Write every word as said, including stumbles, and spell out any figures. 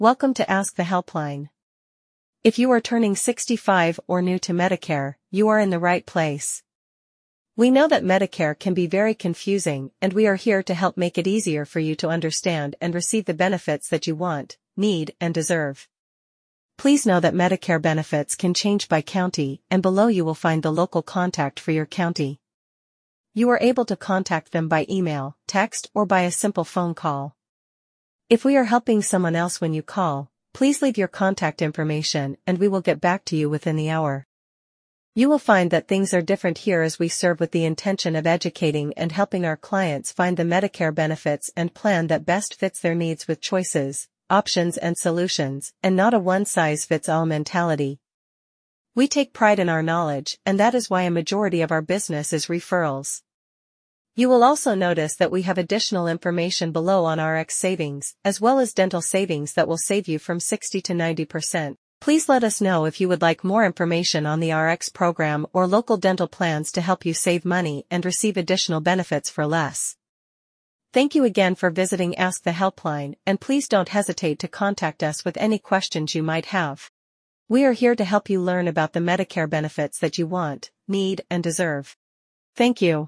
Welcome to Ask the Helpline. If you are turning sixty-five or new to Medicare, you are in the right place. We know that Medicare can be very confusing, and we are here to help make it easier for you to understand and receive the benefits that you want, need, and deserve. Please know that Medicare benefits can change by county, and below you will find the local contact for your county. You are able to contact them by email, text, or by a simple phone call. If we are helping someone else when you call, please leave your contact information and we will get back to you within the hour. You will find that things are different here as we serve with the intention of educating and helping our clients find the Medicare benefits and plan that best fits their needs with choices, options and solutions, and not a one-size-fits-all mentality. We take pride in our knowledge, and that is why a majority of our business is referrals. You will also notice that we have additional information below on R X savings, as well as dental savings that will save you from sixty to ninety percent. Please let us know if you would like more information on the R X program or local dental plans to help you save money and receive additional benefits for less. Thank you again for visiting Ask the Helpline, and please don't hesitate to contact us with any questions you might have. We are here to help you learn about the Medicare benefits that you want, need, and deserve. Thank you.